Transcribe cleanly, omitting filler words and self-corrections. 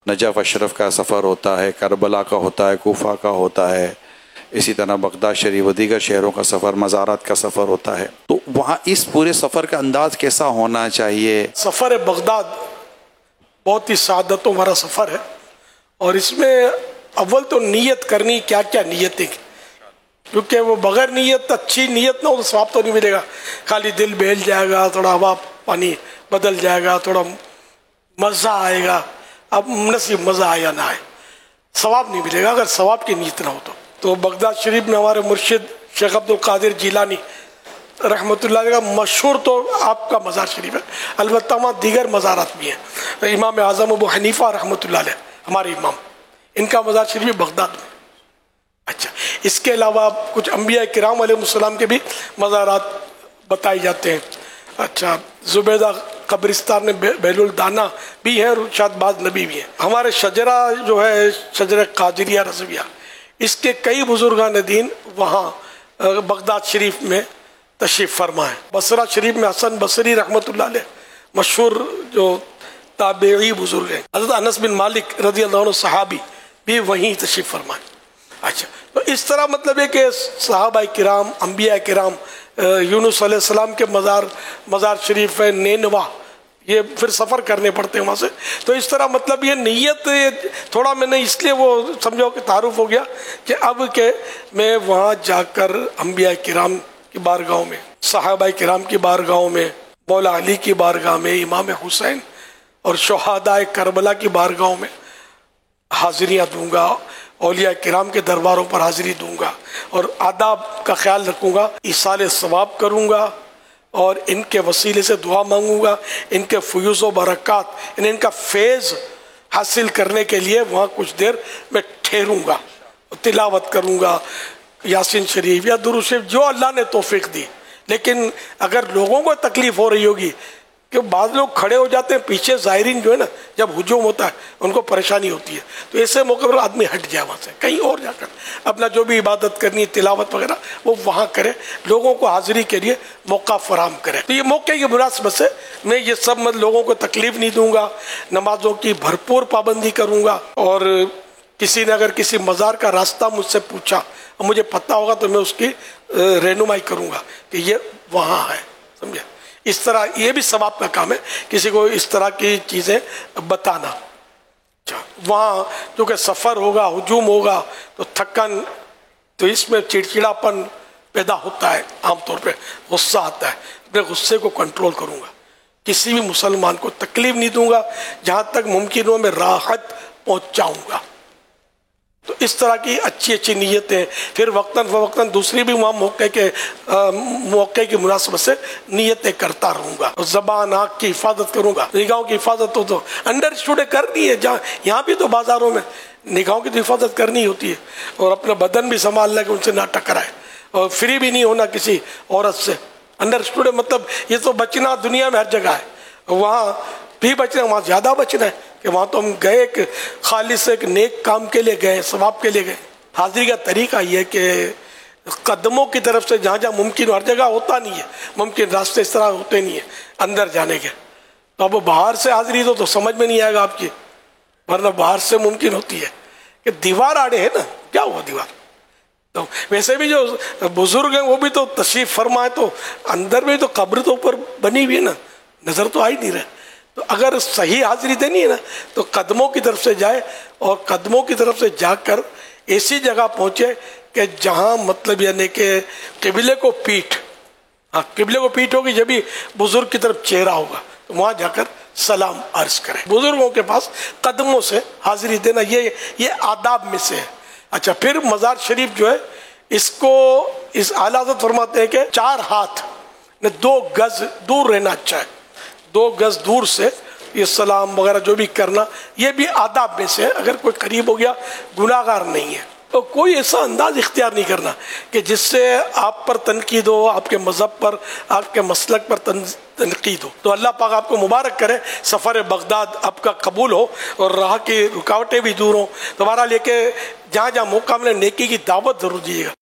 Najaf Ashraf کا سفر ہوتا ہے، کربلا کا ہوتا ہے، کوفہ کا ہوتا ہے، اسی طرح بغداد شریف و دیگر شہروں کا سفر، مزارات کا سفر ہوتا ہے. تو وہاں اس پورے سفر کا انداز کیسا ہونا چاہیے؟ سفر بغداد بہت ہی سعادتوں بھرا سفر ہے، اور اس میں اول تو نیت کرنی، کیا کیا نیتیں، کیونکہ وہ بغیر نیت، اچھی نیت نہ ہو تو ثواب تو نہیں ملے گا. خالی دل بہل جائے گا، تھوڑا ہوا پانی بدل جائے گا، تھوڑا مزہ آئے گا. اب نصیب مزہ آئے یا نہ آئے، ثواب نہیں ملے گا اگر ثواب کی نیت نہ ہو تو بغداد شریف میں ہمارے مرشد شیخ عبد القادر جیلانی رحمۃ اللہ علیہ کا مشہور تو آپ کا مزار شریف ہے، البتہ وہاں دیگر مزارات بھی ہیں. امام اعظم ابو حنیفہ رحمۃ اللہ علیہ ہمارے امام، ان کا مزار شریف بغداد میں. اچھا، اس کے علاوہ کچھ انبیاء کرام علیہ السلام کے بھی مزارات بتائے جاتے ہیں. اچھا، زبیدہ قبرستان میں بیل الدانہ بھی ہے، اور شاید بعض نبی بھی ہیں. ہمارے شجرہ جو ہے، شجرہ قادریہ رضویہ، اس کے کئی بزرگان دین وہاں بغداد شریف میں تشریف فرما ہے. بصرہ شریف میں حسن بصری رحمۃ اللہ علیہ مشہور جو تابعی بزرگ ہیں، حضرت انس بن مالک رضی اللہ عنہ صحابی بھی وہیں تشریف فرما ہے. اچھا، تو اس طرح مطلب ہے کہ صحابہ کرام، انبیاء کرام، یونس علیہ السلام کے مزار شریف ہے نینوا، یہ پھر سفر کرنے پڑتے ہیں وہاں سے. تو اس طرح مطلب یہ نیت تھوڑا میں نے اس لیے وہ سمجھو کہ تعارف ہو گیا کہ اب کہ میں وہاں جا کر انبیاء کرام کی بارگاہوں میں، صحابہ کرام کی بارگاہوں میں، مولا علی کی بارگاہ میں، امام حسین اور شہداء کربلا کی بارگاہوں میں حاضریاں دوں گا، اولیاء کرام کے درباروں پر حاضری دوں گا، اور آداب کا خیال رکھوں گا، ایصال ثواب کروں گا، اور ان کے وسیلے سے دعا مانگوں گا، ان کے فیوز و برکات، ان کا فیض حاصل کرنے کے لیے وہاں کچھ دیر میں ٹھہروں گا، تلاوت کروں گا یاسین شریف یا درود شریف جو اللہ نے توفیق دی. لیکن اگر لوگوں کو تکلیف ہو رہی ہوگی کہ بعض لوگ کھڑے ہو جاتے ہیں پیچھے، زائرین جو ہے نا، جب ہجوم ہوتا ہے ان کو پریشانی ہوتی ہے، تو ایسے موقع پر آدمی ہٹ جائے وہاں سے، کہیں اور جا کر اپنا جو بھی عبادت کرنی ہے، تلاوت وغیرہ، وہ وہاں کرے، لوگوں کو حاضری کے لیے موقع فراہم کرے. تو یہ موقع کی مناسبت سے میں یہ سب لوگوں کو تکلیف نہیں دوں گا، نمازوں کی بھرپور پابندی کروں گا، اور کسی نے اگر کسی مزار کا راستہ مجھ سے پوچھا اور مجھے پتہ ہوگا تو میں اس کی رہنمائی کروں گا کہ یہ وہاں ہے، سمجھے. اس طرح یہ بھی ثواب کا کام ہے کسی کو اس طرح کی چیزیں بتانا. وہاں کیونکہ سفر ہوگا، ہجوم ہوگا، تو تھکن، تو اس میں چڑچڑاپن پیدا ہوتا ہے، عام طور پہ غصہ آتا ہے. اپنے غصے کو کنٹرول کروں گا، کسی بھی مسلمان کو تکلیف نہیں دوں گا، جہاں تک ممکن ہو میں راحت پہنچاؤں گا. تو اس طرح کی اچھی اچھی نیتیں، پھر وقتاً فوقتاً دوسری بھی وہاں موقع کی مناسبت سے نیتیں کرتا رہوں گا. زبان، آنکھ کی حفاظت کروں گا، نگاہوں کی حفاظت تو انڈر اسٹوڈے کرنی ہے، جہاں یہاں بھی تو بازاروں میں نگاہوں کی تو حفاظت کرنی ہوتی ہے، اور اپنا بدن بھی سنبھالنا کہ ان سے نہ ٹکرائے، اور فری بھی نہیں ہونا کسی عورت سے. انڈر اسٹوڈے مطلب یہ تو بچنا دنیا میں ہر جگہ ہے، وہاں بھی بچنا، وہاں زیادہ بچنا ہے کہ وہاں تو ہم گئے کہ خالص ایک نیک کام کے لیے گئے، ثواب کے لیے گئے. حاضری کا طریقہ یہ کہ قدموں کی طرف سے جہاں جہاں ممکن، ہر جگہ ہوتا نہیں ہے ممکن، راستے اس طرح ہوتے نہیں ہیں اندر جانے کے. تو اب باہر سے حاضری تو سمجھ میں نہیں آئے گا آپ کی، ورنہ باہر سے ممکن ہوتی ہے کہ دیوار آڑے ہے نا، کیا ہوا دیوار. تو ویسے بھی جو بزرگ ہیں وہ بھی تو تشریف فرمائے، تو اندر میں تو قبر تو اوپر بنی ہوئی ہے نا، نظر تو آ ہی نہیں رہا. تو اگر صحیح حاضری دینی ہے نا تو قدموں کی طرف سے جائے، اور قدموں کی طرف سے جا کر ایسی جگہ پہنچے کہ جہاں مطلب یعنی کہ قبلے کو پیٹھ، ہاں قبلے کو پیٹھ ہوگی، جب بھی بزرگ کی طرف چہرہ ہوگا تو وہاں جا کر سلام عرض کریں. بزرگوں کے پاس قدموں سے حاضری دینا یہ آداب میں سے ہے. اچھا، پھر مزار شریف جو ہے اس کو اس اعلیٰ حضرت فرماتے ہیں کہ 4 ہاتھ 2 گز دور رہنا اچھا ہے. 2 گز دور سے یہ سلام وغیرہ جو بھی کرنا، یہ بھی آداب میں سے ہے. اگر کوئی قریب ہو گیا گناہ گار نہیں ہے. تو کوئی ایسا انداز اختیار نہیں کرنا کہ جس سے آپ پر تنقید ہو، آپ کے مذہب پر، آپ کے مسلک پر تنقید ہو. تو اللہ پاک آپ کو مبارک کرے، سفر بغداد آپ کا قبول ہو، اور راہ کی رکاوٹیں بھی دور ہوں. تمہارا لے کے جہاں جہاں موقع ملے نیکی کی دعوت ضرور دیجیے گا.